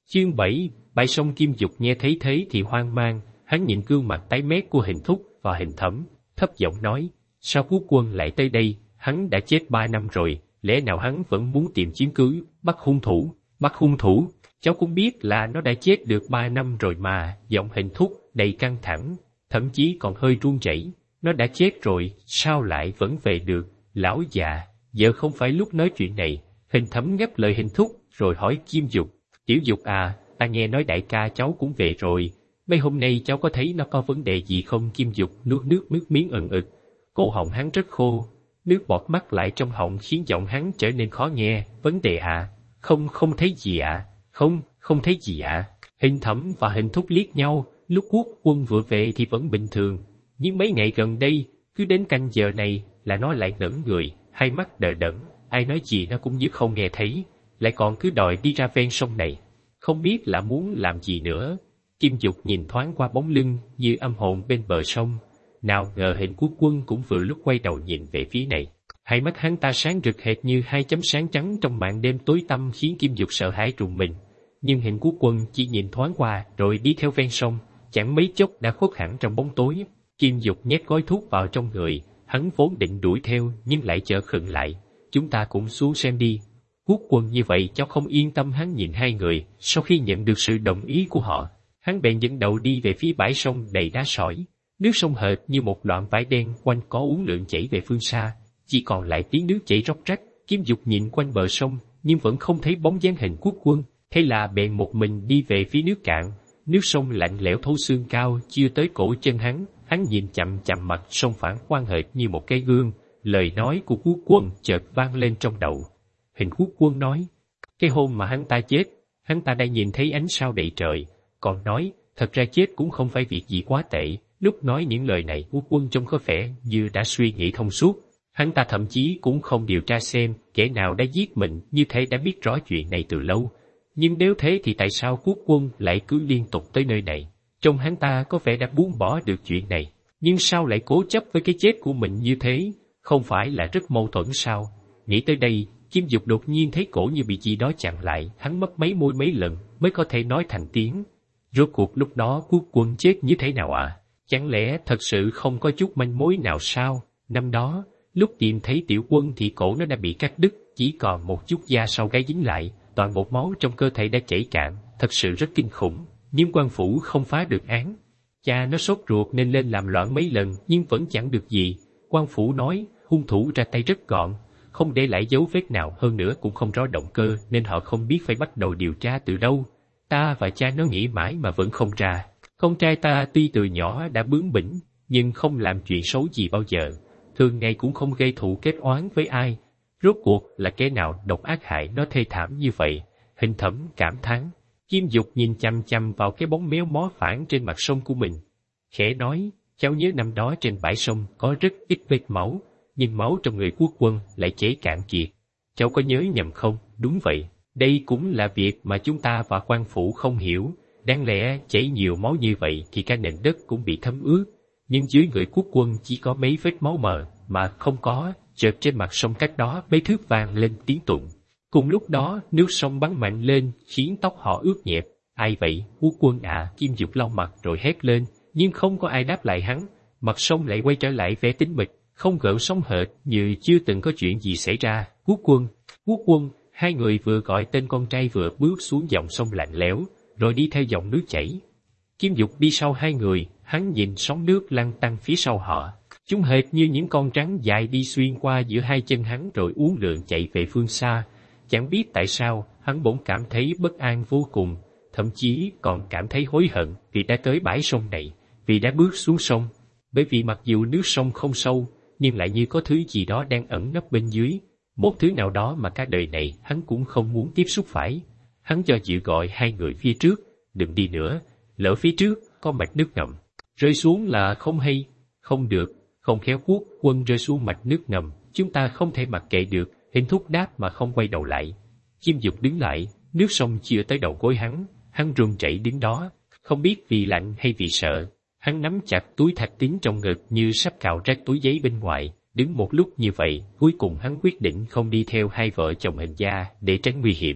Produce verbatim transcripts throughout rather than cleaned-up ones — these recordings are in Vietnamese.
Chương bảy, bãi sông Kim Dục nghe thấy thế thì hoang mang, hắn nhìn gương mặt tái mét của Hình Thúc và Hình Thẩm, thấp giọng nói, sao Quốc Quân lại tới đây, hắn đã chết ba năm rồi, lẽ nào hắn vẫn muốn tìm chứng cứ, bắt hung thủ, bắt hung thủ, cháu cũng biết là nó đã chết được ba năm rồi mà, giọng Hình Thúc đầy căng thẳng, thậm chí còn hơi run rẩy. Nó đã chết rồi, sao lại vẫn về được, lão già, giờ không phải lúc nói chuyện này. Hình Thẩm ngắt lời Hình Thúc, rồi hỏi Kim Dục, Tiểu Dục à, ta nghe nói đại ca cháu cũng về rồi, mấy hôm nay cháu có thấy nó có vấn đề gì không? Kim Dục nuốt nước nước miếng ẩn ực, cổ họng hắn rất khô, nước bọt mắc lại trong họng khiến giọng hắn trở nên khó nghe. Vấn đề à? Không, không thấy gì ạ, à? không, không thấy gì ạ. À? Hình Thẩm và Hình Thúc liếc nhau, lúc Quốc Quân vừa về thì vẫn bình thường, nhưng mấy ngày gần đây, cứ đến canh giờ này là nó lại ngẩn người, hai mắt đờ đẫn, ai nói gì nó cũng như không nghe thấy, lại còn cứ đòi đi ra ven sông này, không biết là muốn làm gì nữa. Kim Dục nhìn thoáng qua bóng lưng như âm hồn bên bờ sông, nào ngờ Hình Quốc Quân cũng vừa lúc quay đầu nhìn về phía này. Hai mắt hắn ta sáng rực hệt như hai chấm sáng trắng trong màn đêm tối tăm khiến Kim Dục sợ hãi rùng mình. Nhưng Hình Quốc Quân chỉ nhìn thoáng qua rồi đi theo ven sông, chẳng mấy chốc đã khuất hẳn trong bóng tối. Kim Dục nhét gói thuốc vào trong người, hắn vốn định đuổi theo nhưng lại chợt khựng lại. Chúng ta cũng xuống xem đi. Quốc Quân như vậy cháu không yên tâm. Hắn nhìn hai người, sau khi nhận được sự đồng ý của họ, hắn bèn dẫn đầu đi về phía bãi sông đầy đá sỏi. Nước sông hệt như một đoạn vải đen quanh có uốn lượn chảy về phương xa, chỉ còn lại tiếng nước chảy róc rách. Kim Dục nhìn quanh bờ sông nhưng vẫn không thấy bóng dáng Hình Quốc Quân, thế là bèn một mình đi về phía nước cạn. Nước sông lạnh lẽo thấu xương cao chưa tới cổ chân hắn, hắn nhìn chậm chậm mặt sông phản quang hệt như một cái gương. Lời nói của Quốc Quân chợt vang lên trong đầu. Hình Quốc Quân nói, cái hôm mà hắn ta chết, hắn ta đã nhìn thấy ánh sao đầy trời, còn nói, thật ra chết cũng không phải việc gì quá tệ. Lúc nói những lời này, Quốc Quân trông có vẻ như đã suy nghĩ thông suốt. Hắn ta thậm chí cũng không điều tra xem kẻ nào đã giết mình, như thế đã biết rõ chuyện này từ lâu. Nhưng nếu thế thì tại sao Quốc Quân lại cứ liên tục tới nơi này? Trông hắn ta có vẻ đã buông bỏ được chuyện này, nhưng sao lại cố chấp với cái chết của mình như thế? Không phải là rất mâu thuẫn sao? Nghĩ tới đây, Kim Dục đột nhiên thấy cổ như bị gì đó chặn lại, hắn mất mấy môi mấy lần mới có thể nói thành tiếng. Rốt cuộc lúc đó Quốc Quân chết như thế nào ạ? À? Chẳng lẽ thật sự không có chút manh mối nào sao? Năm đó, lúc tìm thấy Tiểu Quân thì cổ nó đã bị cắt đứt, chỉ còn một chút da sau gáy dính lại, toàn bộ máu trong cơ thể đã chảy cạn, thật sự rất kinh khủng. Nhưng quan phủ không phá được án. Cha nó sốt ruột nên lên làm loạn mấy lần nhưng vẫn chẳng được gì. Quan phủ nói hung thủ ra tay rất gọn, không để lại dấu vết nào, hơn nữa cũng không rõ động cơ nên họ không biết phải bắt đầu điều tra từ đâu. Ta và cha nó nghĩ mãi mà vẫn không ra. Con trai ta tuy từ nhỏ đã bướng bỉnh nhưng không làm chuyện xấu gì bao giờ, thường ngày cũng không gây thù kết oán với ai. Rốt cuộc là kẻ nào độc ác hại nó thê thảm như vậy? Hình Thẩm cảm thán. Kim Dục nhìn chằm chằm vào cái bóng méo mó phản trên mặt sông của mình, khẽ nói, cháu nhớ năm đó trên bãi sông có rất ít vết máu, nhưng máu trong người Quốc Quân lại chảy cạn kiệt. Cháu có nhớ nhầm không? Đúng vậy, đây cũng là việc mà chúng ta và quan phủ không hiểu. Đáng lẽ chảy nhiều máu như vậy thì cả nền đất cũng bị thấm ướt, nhưng dưới người Quốc Quân chỉ có mấy vết máu mờ mà không có. Chợt trên mặt sông cách đó mấy thước vang lên tiếng tụng. Cùng lúc đó, nước sông bắn mạnh lên, khiến tóc họ ướt nhẹp. Ai vậy? Quốc Quân à? Kim Dục lau mặt rồi hét lên, nhưng không có ai đáp lại hắn. Mặt sông lại quay trở lại vẻ tĩnh mịch, không gợn sóng hệt, như chưa từng có chuyện gì xảy ra. Quốc Quân, Quốc Quân, hai người vừa gọi tên con trai vừa bước xuống dòng sông lạnh lẽo, rồi đi theo dòng nước chảy. Kim Dục đi sau hai người, hắn nhìn sóng nước lăn tăn phía sau họ. Chúng hệt như những con rắn dài đi xuyên qua giữa hai chân hắn rồi uốn lượn chạy về phương xa. Chẳng biết tại sao, hắn bỗng cảm thấy bất an vô cùng, thậm chí còn cảm thấy hối hận vì đã tới bãi sông này, vì đã bước xuống sông. Bởi vì mặc dù nước sông không sâu, nhưng lại như có thứ gì đó đang ẩn nấp bên dưới, một thứ nào đó mà cả đời này hắn cũng không muốn tiếp xúc phải. Hắn do dự gọi hai người phía trước, đừng đi nữa, lỡ phía trước có mạch nước ngầm, rơi xuống là không hay. Không được, không khéo Quốc Quân rơi xuống mạch nước ngầm, chúng ta không thể mặc kệ được. Hình Thúc đáp mà không quay đầu lại. Kim Dục đứng lại, nước sông chưa tới đầu gối hắn, hắn run rẩy đứng đó, không biết vì lạnh hay vì sợ. Hắn nắm chặt túi thạch tín trong ngực như sắp cào rách túi giấy bên ngoài. Đứng một lúc như vậy, cuối cùng hắn quyết định không đi theo hai vợ chồng Hình gia để tránh nguy hiểm.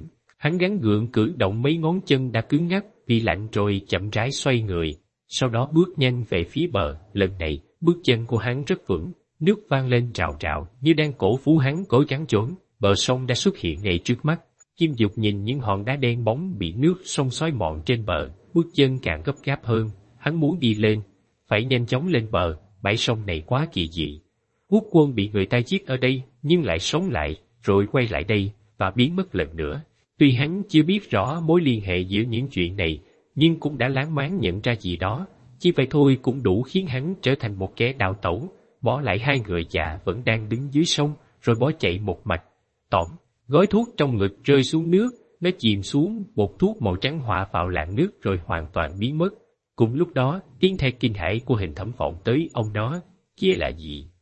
Hắn gắng gượng cử động mấy ngón chân đã cứng ngắc vì lạnh rồi chậm rãi xoay người, sau đó bước nhanh về phía bờ. Lần này, bước chân của hắn rất vững, nước vang lên rào rào như đang cổ vũ hắn cố gắng trốn. Bờ sông đã xuất hiện ngay trước mắt. Kim Dục nhìn những hòn đá đen bóng bị nước sông xói mòn trên bờ, bước chân càng gấp gáp hơn. Hắn muốn đi lên, phải nhanh chóng lên bờ. Bãi sông này quá kỳ dị. Quốc Quân bị người ta giết ở đây, nhưng lại sống lại, rồi quay lại đây và biến mất lần nữa. Tuy hắn chưa biết rõ mối liên hệ giữa những chuyện này, nhưng cũng đã láng máng nhận ra gì đó. Chỉ vậy thôi cũng đủ khiến hắn trở thành một kẻ đạo tẩu, bỏ lại hai người già vẫn đang đứng dưới sông, rồi bỏ chạy một mạch. Tỏm, gói thuốc trong ngực rơi xuống nước, nó chìm xuống, một thuốc màu trắng hòa vào làn nước rồi hoàn toàn biến mất. Cùng lúc đó, tiếng thét kinh hãi của Hình Thẩm vọng tới. Ông nó, kia là gì?